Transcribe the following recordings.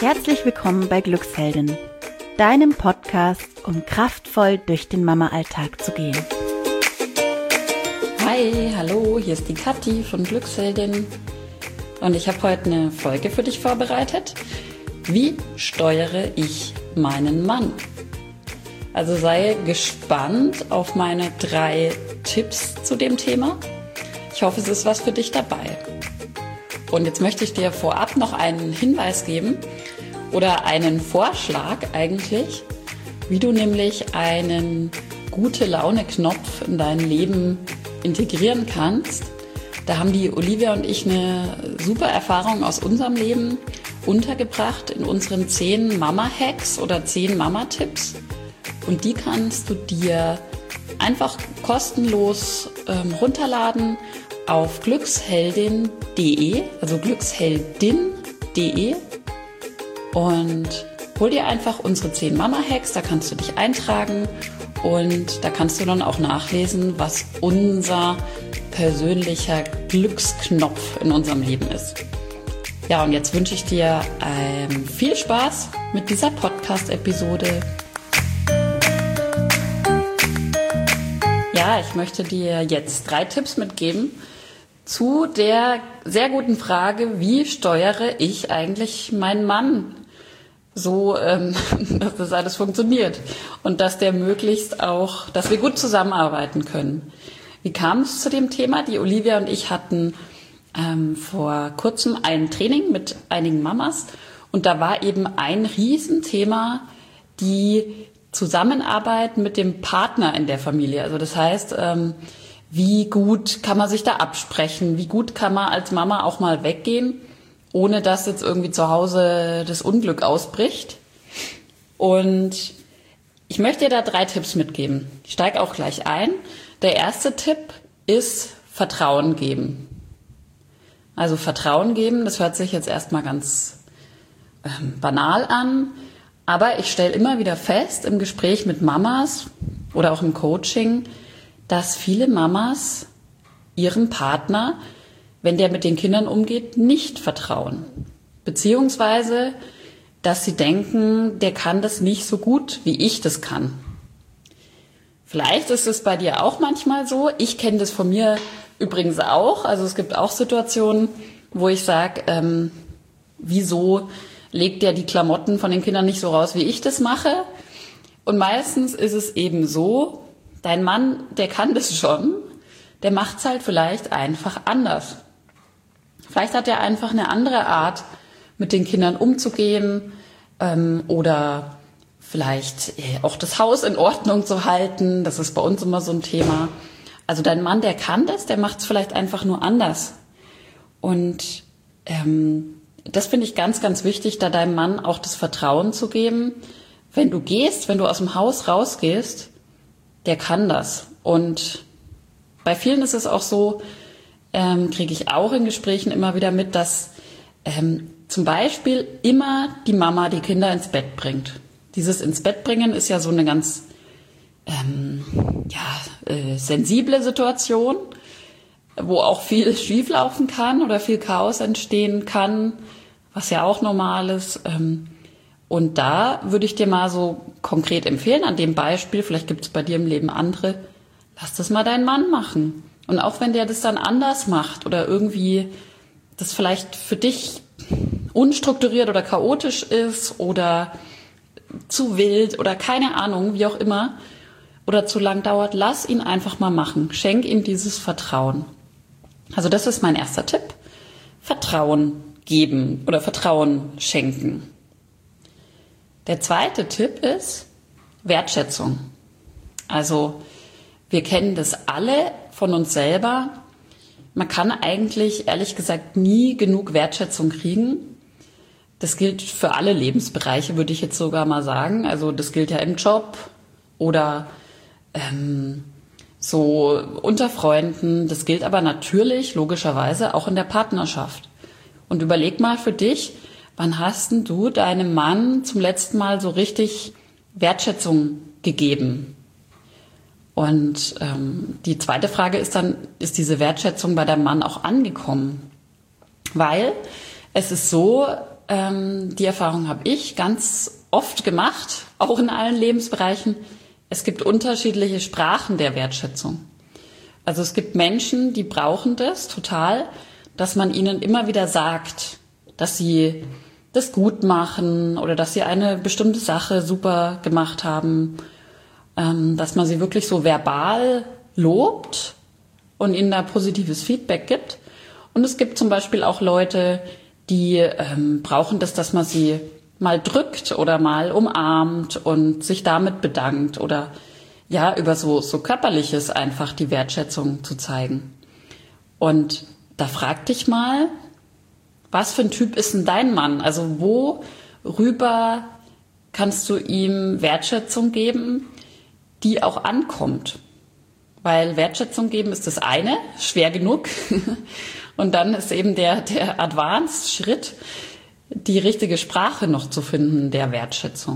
Herzlich willkommen bei Glücksheldin, deinem Podcast, um kraftvoll durch den Mama-Alltag zu gehen. Hi, hallo, hier ist die Kathi von Glücksheldin und ich habe heute eine Folge für dich vorbereitet. Wie steuere ich meinen Mann? Also sei gespannt auf meine 3 Tipps zu dem Thema. Ich hoffe, es ist was für dich dabei. Und jetzt möchte ich dir vorab noch einen Hinweis geben oder einen Vorschlag eigentlich, wie du nämlich einen Gute-Laune-Knopf in dein Leben integrieren kannst. Da haben die Olivia und ich eine super Erfahrung aus unserem Leben untergebracht in unseren 10 Mama-Hacks oder 10 Mama-Tipps. Und die kannst du dir einfach kostenlos runterladen auf glücksheldin.de, also glücksheldin.de, und hol dir einfach unsere 10 Mama-Hacks, da kannst du dich eintragen und da kannst du dann auch nachlesen, was unser persönlicher Glücksknopf in unserem Leben ist. Ja, und jetzt wünsche ich dir viel Spaß mit dieser Podcast-Episode. Ja, ich möchte dir jetzt 3 Tipps mitgeben zu der sehr guten Frage, wie steuere ich eigentlich meinen Mann so, dass das alles funktioniert und dass der möglichst auch, dass wir gut zusammenarbeiten können. Wie kam es zu dem Thema? Die Olivia und ich hatten vor kurzem ein Training mit einigen Mamas und da war eben ein Riesenthema die Zusammenarbeit mit dem Partner in der Familie. Also das heißt, wie gut kann man sich da absprechen? Wie gut kann man als Mama auch mal weggehen, ohne dass jetzt irgendwie zu Hause das Unglück ausbricht? Und ich möchte dir da 3 Tipps mitgeben. Ich steige auch gleich ein. Der erste Tipp ist Vertrauen geben. Also Vertrauen geben, das hört sich jetzt erstmal ganz banal an. Aber ich stelle immer wieder fest im Gespräch mit Mamas oder auch im Coaching, dass viele Mamas ihrem Partner, wenn der mit den Kindern umgeht, nicht vertrauen. Beziehungsweise, dass sie denken, der kann das nicht so gut, wie ich das kann. Vielleicht ist es bei dir auch manchmal so. Ich kenne das von mir übrigens auch. Also es gibt auch Situationen, wo ich sage, wieso legt der die Klamotten von den Kindern nicht so raus, wie ich das mache? Und meistens ist es eben so, dein Mann, der kann das schon, der macht es halt vielleicht einfach anders. Vielleicht hat er einfach eine andere Art, mit den Kindern umzugehen oder vielleicht auch das Haus in Ordnung zu halten. Das ist bei uns immer so ein Thema. Also dein Mann, der kann das, der macht es vielleicht einfach nur anders. Und das finde ich ganz, ganz wichtig, da deinem Mann auch das Vertrauen zu geben. Wenn du gehst, wenn du aus dem Haus rausgehst, der kann das. Und bei vielen ist es auch so, kriege ich auch in Gesprächen immer wieder mit, dass zum Beispiel immer die Mama die Kinder ins Bett bringt. Dieses ins Bett bringen ist ja so eine ganz sensible Situation, wo auch viel schieflaufen kann oder viel Chaos entstehen kann, was ja auch normal ist. Und da würde ich dir mal so konkret empfehlen, an dem Beispiel, vielleicht gibt es bei dir im Leben andere, lass das mal deinen Mann machen. Und auch wenn der das dann anders macht oder irgendwie das vielleicht für dich unstrukturiert oder chaotisch ist oder zu wild oder keine Ahnung, wie auch immer, oder zu lang dauert, lass ihn einfach mal machen. Schenk ihm dieses Vertrauen. Also das ist mein erster Tipp. Vertrauen geben oder Vertrauen schenken. Der zweite Tipp ist Wertschätzung. Also wir kennen das alle von uns selber. Man kann eigentlich, ehrlich gesagt, nie genug Wertschätzung kriegen. Das gilt für alle Lebensbereiche, würde ich jetzt sogar mal sagen. Also das gilt ja im Job oder so unter Freunden. Das gilt aber natürlich, logischerweise, auch in der Partnerschaft. Und überleg mal für dich, wann hast denn du deinem Mann zum letzten Mal so richtig Wertschätzung gegeben? Und die zweite Frage ist dann, ist diese Wertschätzung bei deinem Mann auch angekommen? Weil es ist so, die Erfahrung habe ich ganz oft gemacht, auch in allen Lebensbereichen, es gibt unterschiedliche Sprachen der Wertschätzung. Also es gibt Menschen, die brauchen das total, dass man ihnen immer wieder sagt, dass sie das gut machen oder dass sie eine bestimmte Sache super gemacht haben, dass man sie wirklich so verbal lobt und ihnen da positives Feedback gibt. Und es gibt zum Beispiel auch Leute, die brauchen das, dass man sie mal drückt oder mal umarmt und sich damit bedankt oder ja, über so Körperliches einfach die Wertschätzung zu zeigen. Und da frag dich mal, was für ein Typ ist denn dein Mann? Also worüber kannst du ihm Wertschätzung geben, die auch ankommt? Weil Wertschätzung geben ist das eine, schwer genug. Und dann ist eben der Advanced-Schritt, die richtige Sprache noch zu finden der Wertschätzung.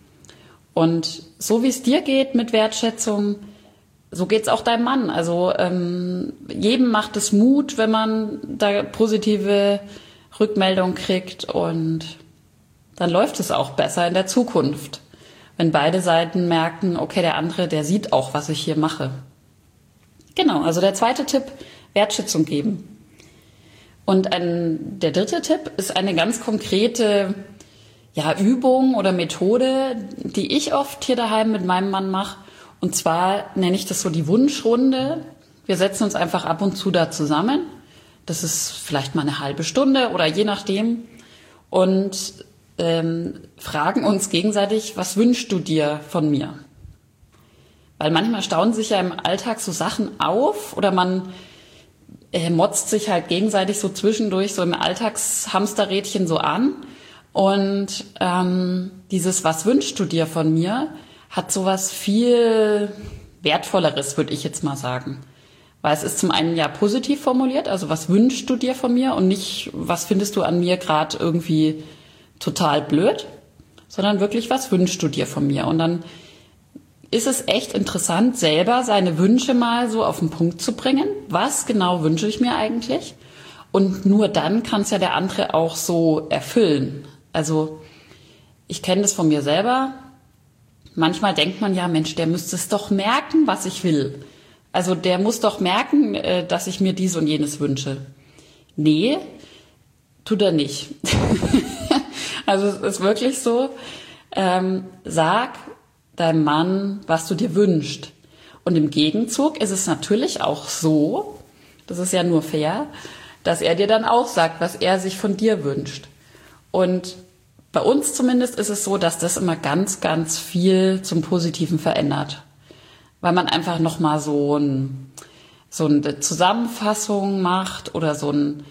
Und so wie es dir geht mit Wertschätzung, so geht's auch deinem Mann. Also jedem macht es Mut, wenn man da positive Rückmeldung kriegt, und dann läuft es auch besser in der Zukunft, wenn beide Seiten merken, okay, der andere, der sieht auch, was ich hier mache. Genau, also der zweite Tipp, Wertschätzung geben. Und der dritte Tipp ist eine ganz konkrete Übung oder Methode, die ich oft hier daheim mit meinem Mann mache. Und zwar nenne ich das so die Wunschrunde. Wir setzen uns einfach ab und zu da zusammen. Das ist vielleicht mal eine halbe Stunde oder je nachdem. Und fragen uns gegenseitig, was wünschst du dir von mir? Weil manchmal stauen sich ja im Alltag so Sachen auf oder man motzt sich halt gegenseitig so zwischendurch so im Alltagshamsterrädchen so an. Und dieses was wünschst du dir von mir hat sowas viel Wertvolleres, würde ich jetzt mal sagen. Weil es ist zum einen ja positiv formuliert, also was wünschst du dir von mir und nicht, was findest du an mir gerade irgendwie total blöd, sondern wirklich, was wünschst du dir von mir? Und dann ist es echt interessant, selber seine Wünsche mal so auf den Punkt zu bringen. Was genau wünsche ich mir eigentlich? Und nur dann kann es ja der andere auch so erfüllen. Also ich kenne das von mir selber. Manchmal denkt man ja, Mensch, der müsste es doch merken, was ich will. Also der muss doch merken, dass ich mir dies und jenes wünsche. Nee, tut er nicht. Also es ist wirklich so, sag deinem Mann, was du dir wünschst. Und im Gegenzug ist es natürlich auch so, das ist ja nur fair, dass er dir dann auch sagt, was er sich von dir wünscht. Und bei uns zumindest ist es so, dass das immer ganz, ganz viel zum Positiven verändert. Weil man einfach nochmal so eine Zusammenfassung macht oder so ein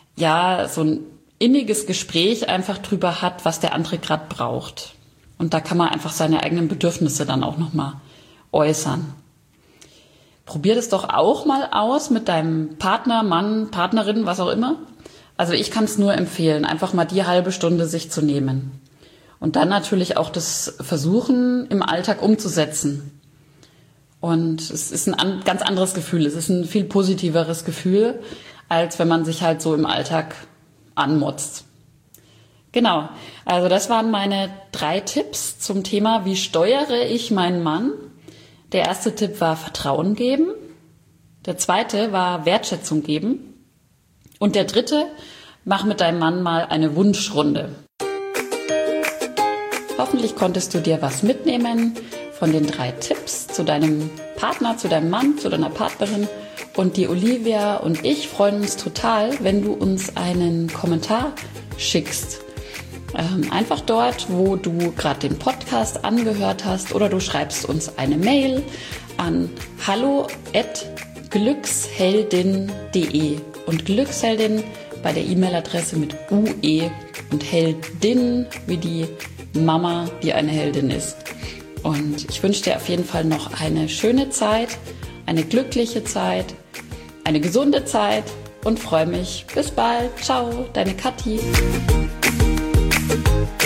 inniges Gespräch einfach drüber hat, was der andere gerade braucht. Und da kann man einfach seine eigenen Bedürfnisse dann auch nochmal äußern. Probier das doch auch mal aus mit deinem Partner, Mann, Partnerin, was auch immer. Also ich kann es nur empfehlen, einfach mal die halbe Stunde sich zu nehmen. Und dann natürlich auch das Versuchen im Alltag umzusetzen. Und es ist ein ganz anderes Gefühl. Es ist ein viel positiveres Gefühl, als wenn man sich halt so im Alltag anmotzt. Genau, also das waren meine 3 Tipps zum Thema, wie steuere ich meinen Mann. Der erste Tipp war Vertrauen geben. Der zweite war Wertschätzung geben. Und der dritte, mach mit deinem Mann mal eine Wunschrunde. Hoffentlich konntest du dir was mitnehmen von den 3 Tipps zu deinem Partner, zu deinem Mann, zu deiner Partnerin. Und die Olivia und ich freuen uns total, wenn du uns einen Kommentar schickst. Einfach dort, wo du gerade den Podcast angehört hast, oder du schreibst uns eine Mail an hallo@glücksheldin.de und Glücksheldin bei der E-Mail-Adresse mit UE und Heldin wie die Mama, die eine Heldin ist. Und ich wünsche dir auf jeden Fall noch eine schöne Zeit, eine glückliche Zeit, eine gesunde Zeit und freue mich. Bis bald. Ciao, deine Kathi.